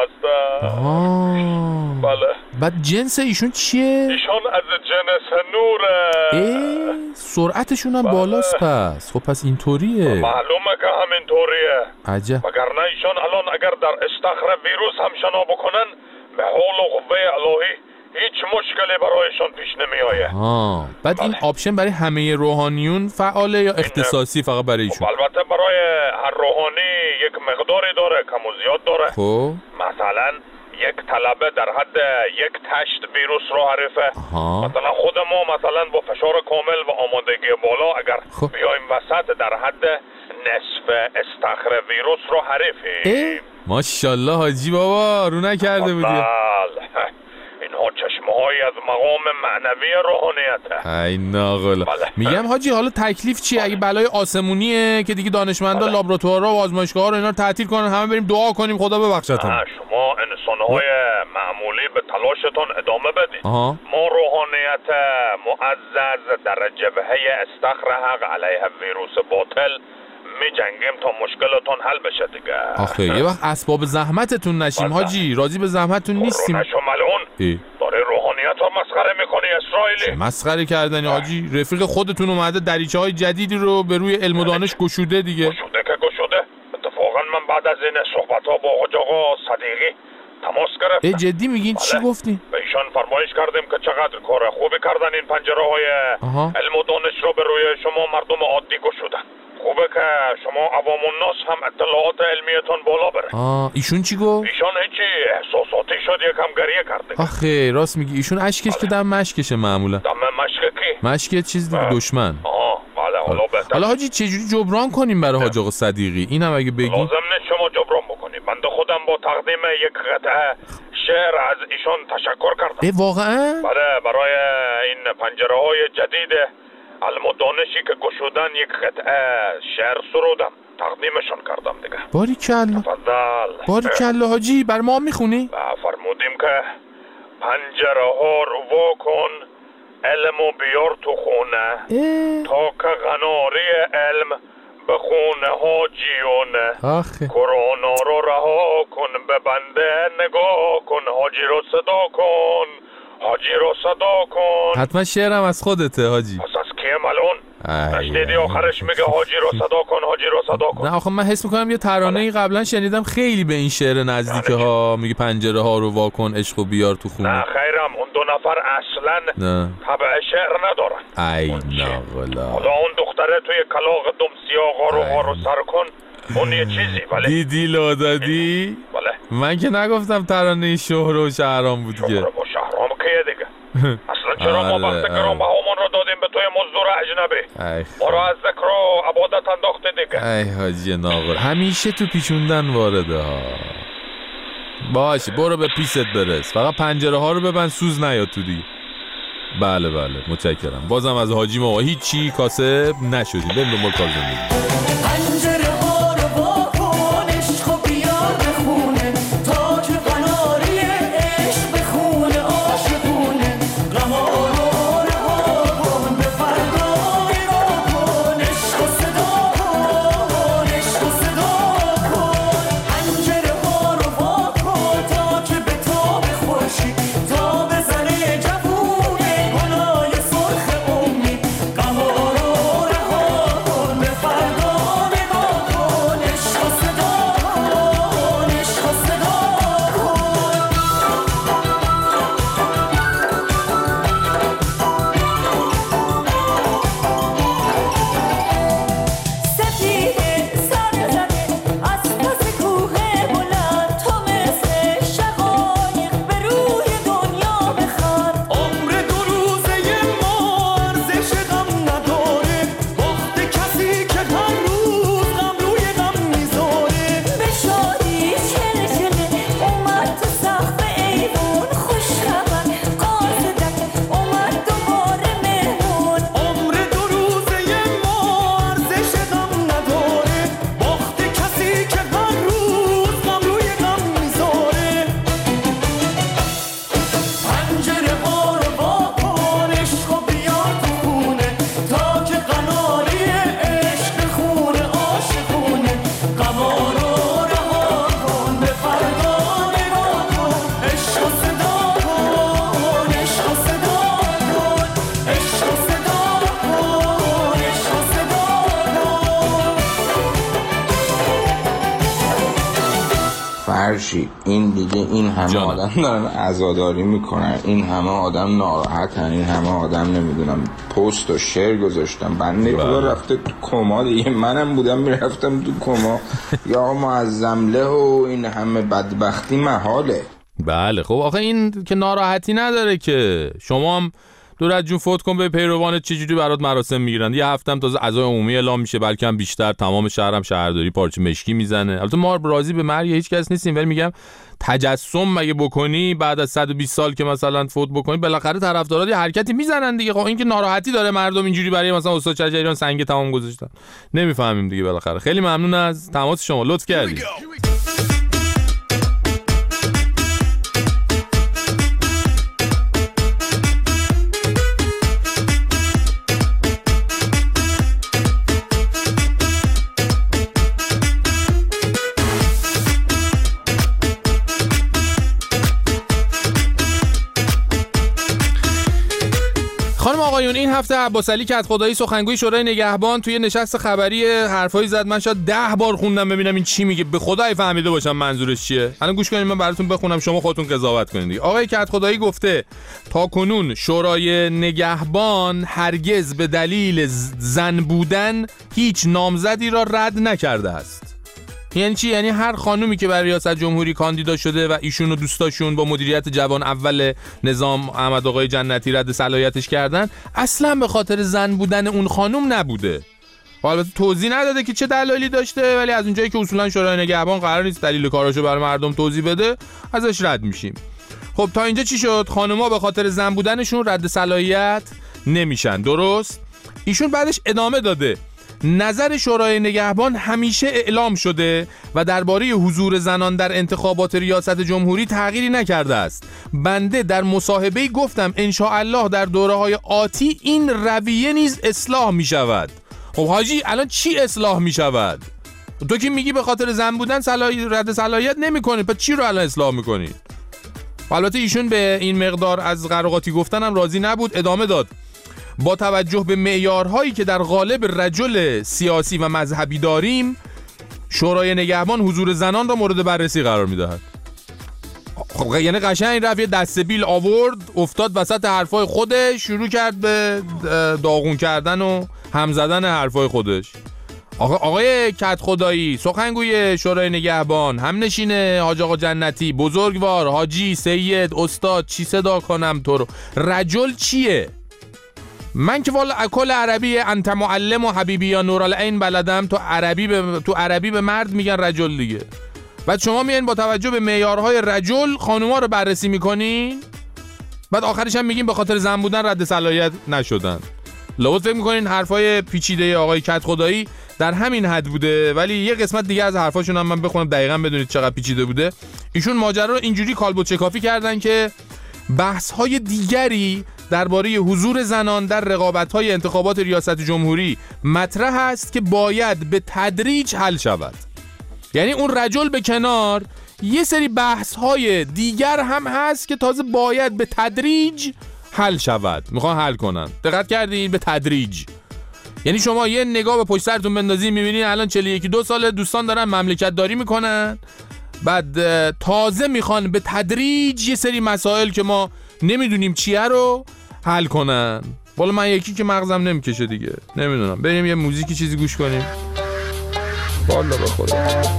هستن. بله. بعد جنس ایشون چیه؟ ایشان از جنس نوره. سرعتشون هم بالاست پس. خب پس اینطوریه. معلومه که همینطوریه. عجب. وگرنه ایشان الان اگر در استخر ویروس هم شنا بکنن به حول و قوه الهی هیچ مشکلی برایشان پیش نمی آیه. بعد این آپشن برای همه روحانیون فعاله یا اختصاصی فقط برای ایشون؟ البته برای هر روحانی یک مقداری داره، کم و زیاد داره. خب مثلا یک طلبه در حد یک تشت ویروس رو حریفه. مثلا خود ما مثلا با فشار کامل و آمادگی بالا اگر بیایم وسط در حد نصف استخر ویروس رو حریفیم. ماشاءالله حاجی بابا رو نکرده بودی. اینها چشمه‌هایی از مقام معنوی روحانیته. ای ناقل. میگم حاجی حالا تکلیف چیه اگه بلای آسمونیه که دیگه دانشمندا لابراتوارها و آزمایشگاه‌ها رو اینا رو تعطیل کنن، همه بریم دعا کنیم خدا ببخشتون. شما انسان‌های معمولی به تلاشتون ادامه بدید. ما روحانیت معزز در جبهه استخر حق علیه ویروس باطل می جنگیم تا مشکلتون حل بشه دیگه. آخه یه وقت اسباب زحمتتون نشیم حاجی، راضی به زحمتتون نیستیم. نشو ملعون. داره روحانیت رو مسخره میکنی اسرائیلی. چه مسخره کردنی حاجی؟ رفیق خودتون اومده دریچه‌های جدیدی رو به روی علم و دانش گشوده دیگه. گشوده که گشوده. اتفاقا من بعد از این صحبت‌ها با آقا صدیقی تماس گرفتم. جدی میگین؟ چی گفتین؟ به ایشان فرمایش کردیم که چقدر کار خوبی کردن این پنجره‌های علم و دانش رو به روی شما مردم عادی گشودن. خوبه که شما عوام الناس هم اطلاعات علمیتون بالا بره. ایشون چی گفت؟ ایشان هیچی احساساتی شد یکم گریه کرده. آخه راست میگی ایشون اشکش که دم مشکشه معمولا. دم مشک کی؟ مشک چیز دیگه دشمن. بله حالا حاجی چجوری جبران کنیم برای حاج آقا صدیقی؟ اینم اگه بگیم لازم نیست شما جبران بکنید. من خودم با تقدیم یک قطعه شعر از ایشان تشکر کردم. واقعا؟ بله، برای این پنجره‌های جدید علم و دانشی که گشودن یک قطعه شعر سرودم، تقدیمشان کردم دیگه. باریکلا. تفضل. باریکلا حاجی، بر ما میخونی؟ فرمودیم که پنجره‌ها رو واکن، علمو بیار تو خونه، تا که غناری علم به خونه حاجیونه. کرونا رو رها کن، به بنده نگاه کن، حاجی رو صدا کن، حاجی رو صدا کن. حتما شعرم از خودته حاجی. پس از کیه ملعون؟ نشنیدی آخرش میگه حاجی رو صدا کن، حاجی رو صدا کن؟ نه آخه من حس میکنم یه ترانه‌ای قبلا شنیدم خیلی به این شعر نزدیکه ها، میگه پنجره ها رو واکن، عشقو بیار تو خونه. نه خیرم، اون دو نفر اصلا طبع شعر ندارن. ای ناغلا. حالا اون دختره توی کلاغ دم سیاه رو سر کن، اون یه چیزی. ولی دیدی لادادی؟ بله. من که نگفتم ترانه شهر و شهرام بود که. شهر و شهرام که دیگه. اصلا چرا ما وقت گرانبهامون رو دادیم به توی مزدور اجنبی؟ ما رو از ذکر و عبادت انداخته دیگه. ای حاجی ناغل، همیشه تو پیچوندن وارده ها. باشه برو به پیست برس، فقط پنجره ها رو ببند، سوز نیاد تو دیگه. بله متشکرم. بازم از حاجی ما هیچی کاسب نشدیم. بریم دنبال کار زندگی. این دیگه این همه آدم دارن عزاداری میکنن، این همه آدم ناراحتن، این همه آدم نمیدونم پست و شعر گذاشتن، بنده خدا رفته تو کما دیگه، منم بودم میرفتم تو کما. یا معظمله و این همه بدبختی محاله. بله خب آخه این که ناراحتی نداره که. شما هم دور از جون فوت کن به پیروانت چجوری برات مراسم میگیرن. یه هفتم تازه عزای عمومی اعلام میشه، بلکه هم بیشتر. تمام شهرم شهرداری پارچه مشکی میزنه. البته ما راضی به مرگ هیچ کس نیستیم، ولی میگم تجسم مگه بکنی بعد از 120 سال که مثلا فوت بکنی، بالاخره طرفدارا یه حرکتی میزنن دیگه. خب این که ناراحتی داره مردم اینجوری برای مثلا استاد شجریان سنگ تمام گذاشتن، نمیفهمیم دیگه. بالاخره خیلی ممنون از تماس شما، لطف کردید. خانم آقایون، این هفته عباس علی کدخدایی سخنگوی شورای نگهبان توی نشست خبری حرفایی زد من شاید 10 بار خوندم ببینم این چی میگه، به خدای فهمیده باشم منظورش چیه. الان گوش کنید من براتون بخونم، شما خودتون قضاوت کنید دیگه. آقای کدخدایی گفته تا کنون شورای نگهبان هرگز به دلیل زن بودن هیچ نامزدی را رد نکرده است. یعنی چی؟ یعنی هر خانومی که برای ریاست جمهوری کاندیدا شده و ایشون و دوستاشون با مدیریت جوان اول نظام احمد آقای جنتی رد صلاحیتش کردن، اصلا به خاطر زن بودن اون خانوم نبوده. البته توضیح نداده که چه دلایلی داشته، ولی از اونجایی که اصولا شورای نگهبان قرار نیست دلیل کاراشو برای مردم توضیح بده، ازش رد میشیم. خب تا اینجا چی شد؟ خانوما به خاطر زن بودنشون رد صلاحیت نمیشن، درست؟ ایشون بعدش ادامه داده نظر شورای نگهبان همیشه اعلام شده و درباره حضور زنان در انتخابات ریاست جمهوری تغییری نکرده است. بنده در مصاحبه‌ای گفتم انشاءالله در دوره‌های آتی این رویه نیز اصلاح می شود. خب حاجی الان چی اصلاح می شود؟ تو که میگی به خاطر زن بودن رد صلاحیت نمی کنی، پس چی رو الان اصلاح می کنی؟ البته ایشون به این مقدار از قراقاتی گفتن هم راضی نبود، ادامه داد با توجه به معیارهایی که در قالب رجل سیاسی و مذهبی داریم، شورای نگهبان حضور زنان را مورد بررسی قرار می‌دهد. خب یعنی قشنگ رفت یه دستبیل آورد، افتاد وسط حرفای خودش، شروع کرد به داغون کردن و هم زدن حرفای خودش. آقای کت خدایی، سخنگوی شورای نگهبان، همنشین حاج آقا جنتی، بزرگوار، حاجی، سید، استاد، چی صدا کنم تو رو؟ رجل چیه؟ من که والا اکل عربی انت معلم و حبیبی یا نورالعین بلدم، تو عربی به مرد میگن رجل دیگه. بعد شما میایین با توجه به معیارهای رجل خانوما رو بررسی میکنین، بعد آخرش هم میگین به خاطر زن بودن رد صلاحیت نشدن. لابد فکر میکنین حرفای پیچیده آقای کت خدایی در همین حد بوده، ولی یه قسمت دیگه از حرفاشون هم من بخونم دقیقاً بدونید چقدر پیچیده بوده. ایشون ماجرا رو اینجوری کالبد شکافی کردن که بحث‌های دیگری درباره حضور زنان در رقابت‌های انتخابات ریاست جمهوری مطرح است که باید به تدریج حل شود. یعنی اون رجل به کنار، یه سری بحث‌های دیگر هم هست که تازه باید به تدریج حل شود. میخوان حل کنن. دقت کردین؟ به تدریج. یعنی شما یه نگاه به پشت سرتون بندازین می‌بینین الان 41-2 ساله دوستان دارن مملکت داری میکنن، بعد تازه میخوان به تدریج یه سری مسائل که ما نمیدونیم چیه رو حل کنن. والا من یکی که مغزم نمیکشه دیگه، نمیدونم. بریم یه موزیکی چیزی گوش کنیم. والا بخوره.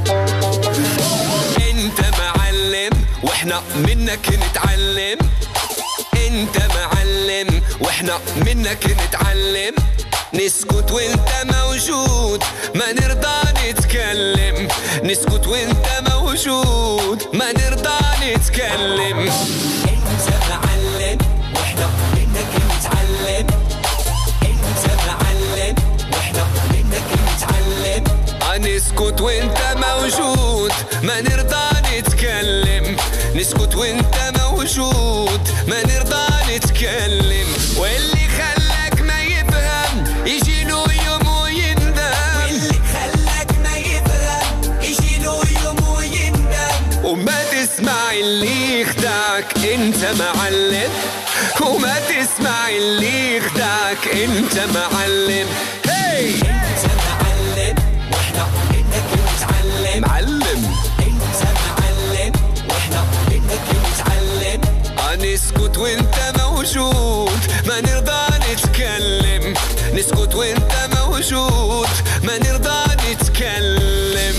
انت معلم واحنا منك نتعلم، انت معلم واحنا منك نتعلم، نسكت وانت موجود ما نرضى نتكلم، نسكت وانت موجود ما نرضى نتكلم. انت معلم واحنا منك نتعلم، انت معلم واحنا منك نتعلم، نسكت وانت موجود ما نرضى نتكلم، نسكت وانت موجود ما نرضى نتكلم. واللي خلاك ما يفهم يجي له يوم ويندم، واللي خلاك ما يفهم يجي له يوم ويندم، وما تسمع اللي يخدعك انت معلم، وما تسمع اللي يخدعك انت معلم. هي انت معلم واحنا منك نتعلم، معلم انت معلم واحنا منك نتعلم، نسكت وانت موجود ما نرضى نتكلم، نسكت وانت موجود ما نرضى نتكلم.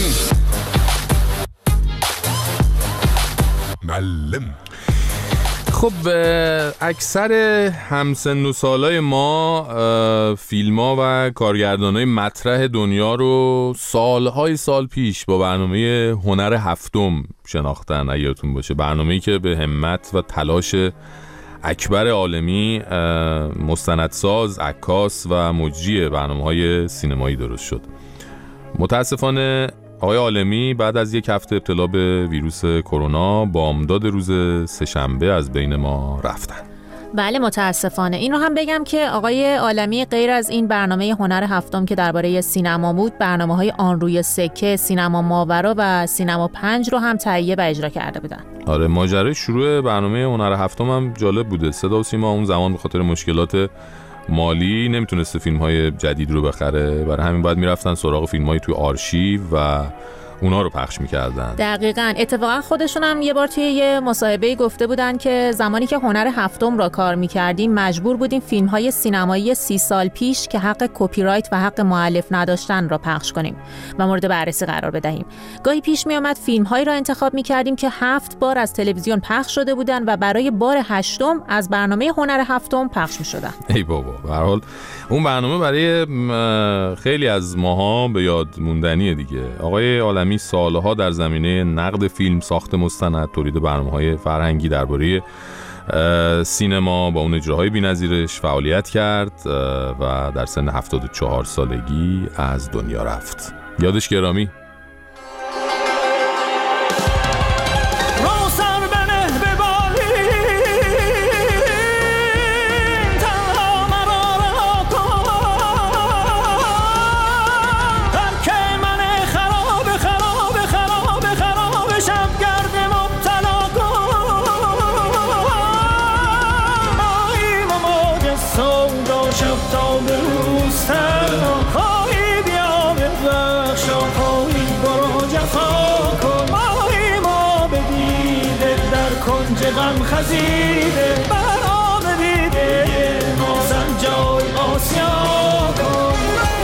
معلم. خب اکثر همسن و سالای ما فیلم‌ها و کارگردانای مطرح دنیا رو سالهای سال پیش با برنامه هنر هفتم شناختن. اگه یادتون باشه برنامه‌ای که به همت و تلاش اکبر عالمی مستندساز، عکاس و مجری برنامه‌های سینمایی درست شد. متاسفانه آقای عالمی بعد از یک هفته ابتلا به ویروس کرونا بامداد روز سه‌شنبه از بین ما رفتن. بله متاسفانه. این رو هم بگم که آقای عالمی غیر از این برنامه هنر هفتم که درباره سینما بود، برنامه‌های آن روی سکه، سینما ماورا و سینما 5 رو هم تهیه و اجرا کرده بودن. آره ماجرای شروع برنامه هنر هفتم هم جالب بوده. صدا و سیما اون زمان به خاطر مشکلات مالی نمیتونسته فیلم‌های جدید رو بخره، برای همین باید میرفتن سراغ فیلم‌های توی آرشیو و اونا رو پخش میکردن. دقیقاً. اتفاقا خودشون هم یه بار توی یه مصاحبه گفته بودن که زمانی که هنر هفتم را کار میکردیم مجبور بودیم فیلم‌های سینمایی 30 سال پیش که حق کپی رایت و حق مؤلف نداشتن را پخش کنیم و مورد بررسی قرار بدهیم. گاهی پیش میامد فیلم‌هایی را انتخاب میکردیم که 7 بار از تلویزیون پخش شده بودن و برای بار 8م از برنامه هنر هفتم پخش میشدن. ای بابا، به هر حال اون برنامه برای خیلی از ماها به یاد موندنیه دیگه. آقای عالمی سالها در زمینه نقد فیلم، ساخت مستند، تولید برنامه‌های فرهنگی درباره سینما با اون اجراهای بی‌نظیرش فعالیت کرد و در سن 74 سالگی از دنیا رفت. یادش گرامی. غم خزیده برام بیده نازم جای آسیا کن.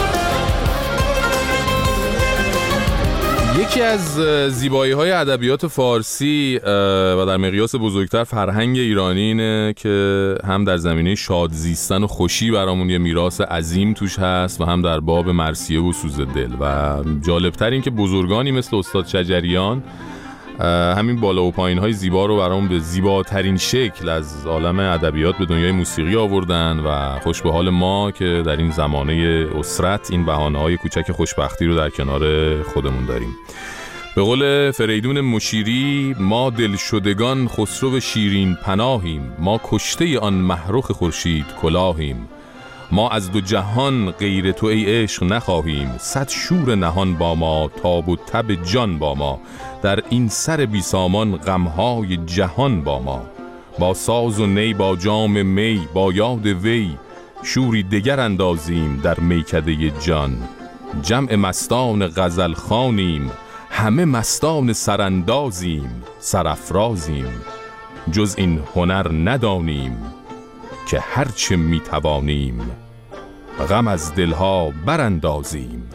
یکی از زیبایی‌های ادبیات فارسی و در مقیاس بزرگتر فرهنگ ایرانی اینه که هم در زمینه شاد زیستن و خوشی برامون یه میراث عظیم توش هست و هم در باب مرثیه و سوز دل. و جالبتر این که بزرگانی مثل استاد شجریان همین بالا و پایین های زیبا رو برام به زیباترین شکل از عالم ادبیات به دنیای موسیقی آوردن و خوش به حال ما که در این زمانه اسرت این بهانه های کوچک خوشبختی رو در کنار خودمون داریم. به قول فریدون مشیری، ما دلشدگان خسرو شیرین پناهیم، ما کشته آن محرخ خورشید کلاهیم، ما از دو جهان غیر تو ای عشق نخواهیم، صد شور نهان با ما، تاب و تب جان با ما، در این سر بی سامان غمهای جهان با ما، با ساز و نی با جام می با یاد وی، شوری دگر اندازیم در میکده جان، جمع مستان غزل خوانیم، همه مستان سراندازیم، سرافرازیم، جز این هنر ندانیم که هرچه میتوانیم غم از دلها براندازیم.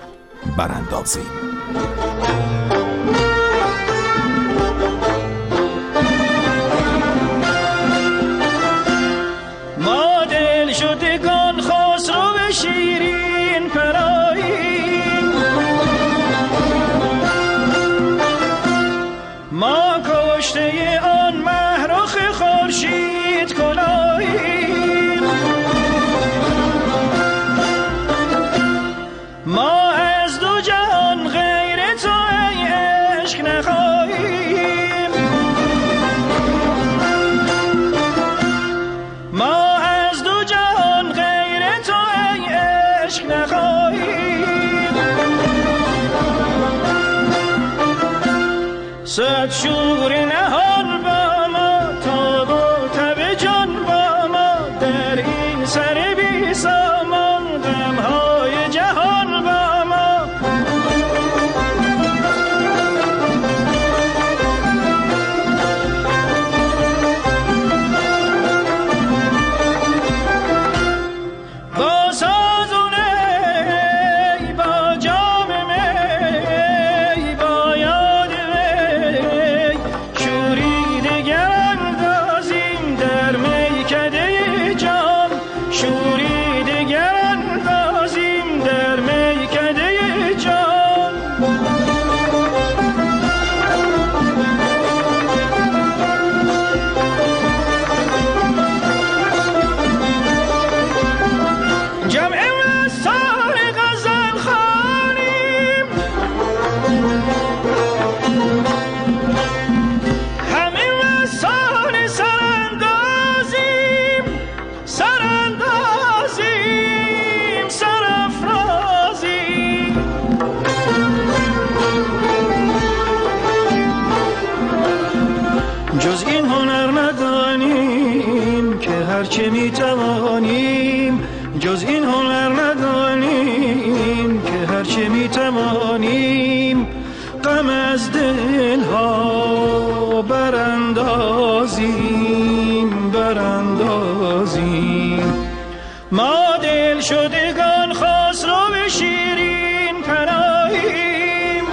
ما دل شدگان خسرو شیرین پناهیم، ما کشته آن محرخ خورشید کلاهیم، ما از دو جهان غیر تو ای عشق نخواهیم، ما از دو جهان غیر تو ای عشق نخواهیم، صد شور نهان با ما، تاب و تب جان با ما، در این سر بی سامان غمهای جهان با ما. با ساز و نی با جام می با یاد وی، شوری دگر اندازیم در میکده جام، شوری دگر اندازیم در میکده جام. جمع مستان غزل خوانیم، همه مستان سراندازیم، سرافرازیم، جز این هنر ندانیم که هرچه میتوانیم، جز این هنر ندانیم که هرچه میتوانیم غم از دلها براندازیم ما دل شدگان خسرو به شیرین پناهیم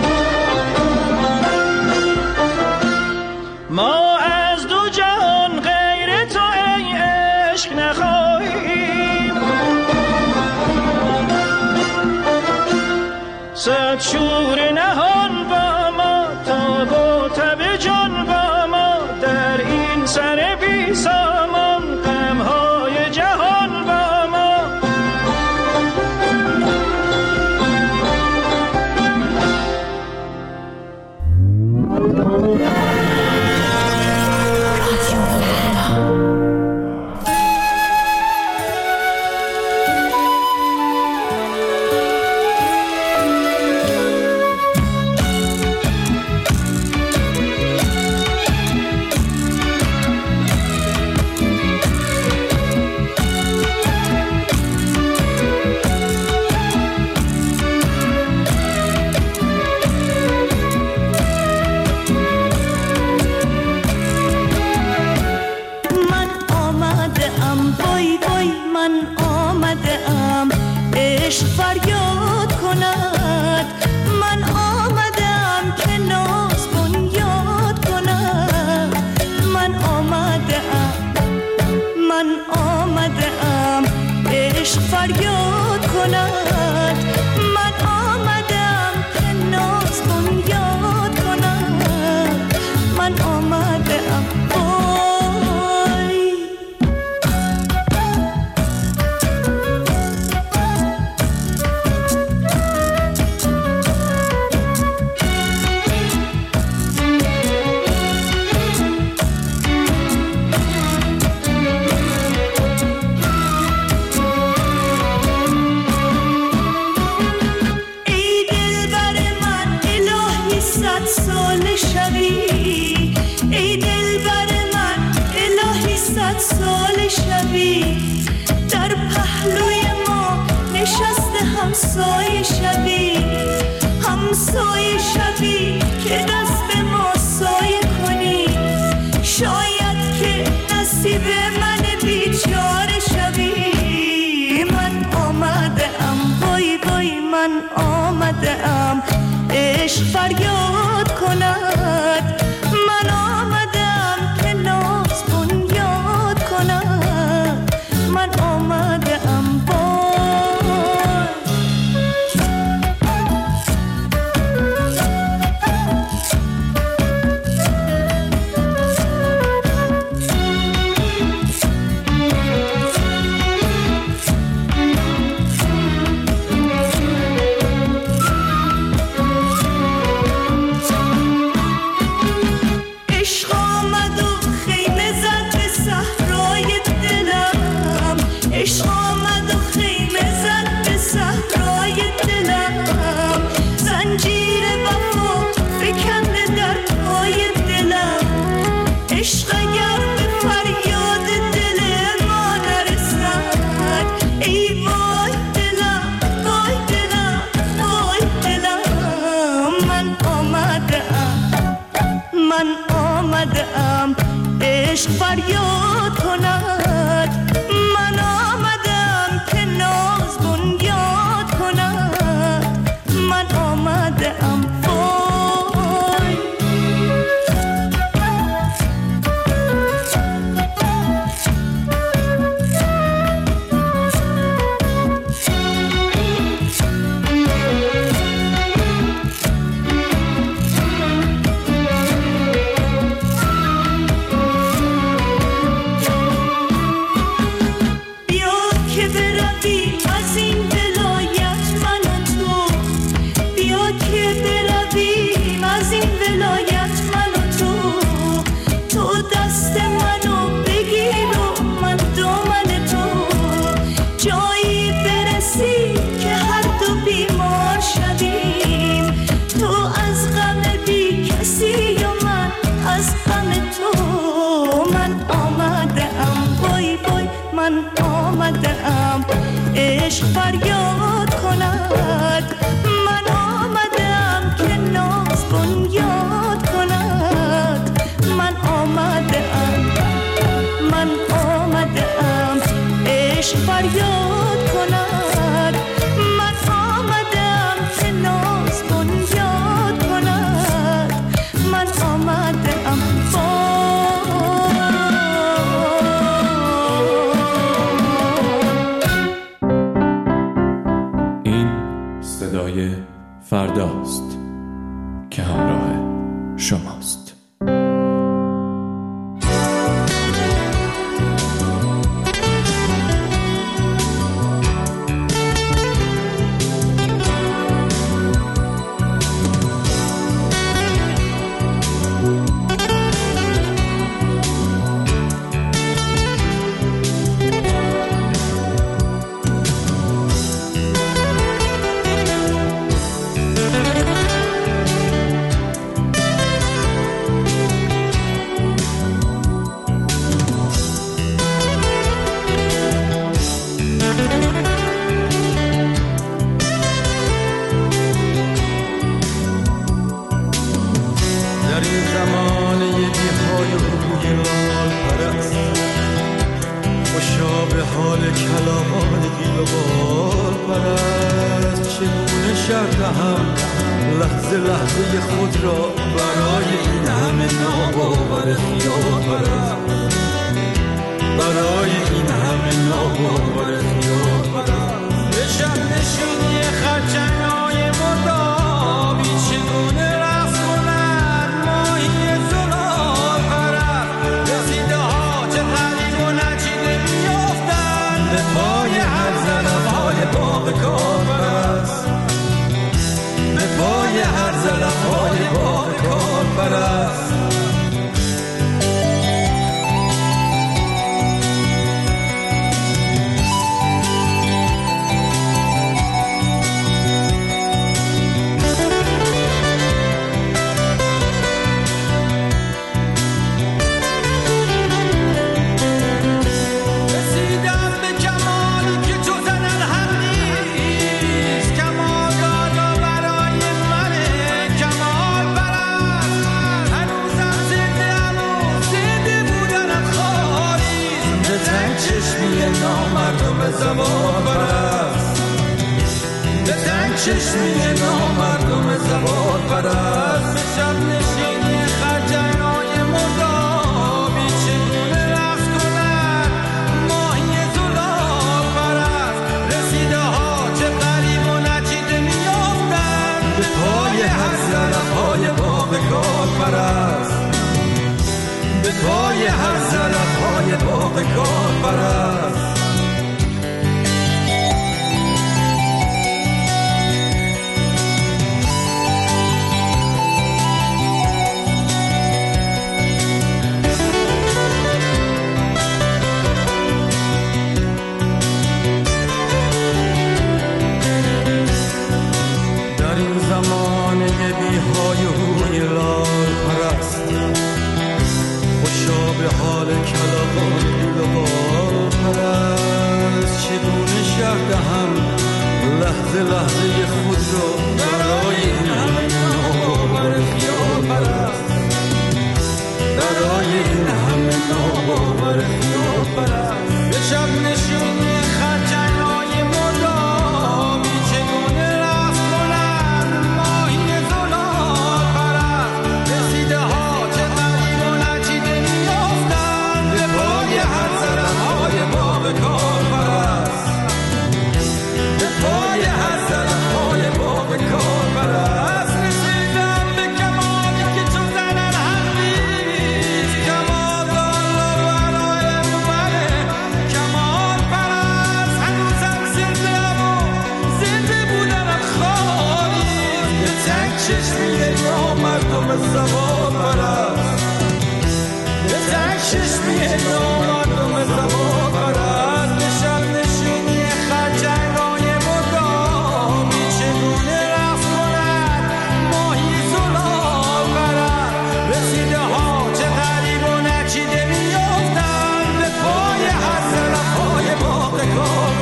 ما از دو جهان غیر تو ای عشق نخواهیم صد شور نهان با ما تاب و تب جان با ما در این سر بی سامان غمهای جهان با ما عشق فریاد کند من آمدم که که همراه شماست.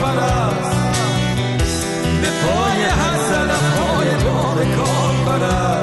به پای هر زلف‌های باغ کاربرست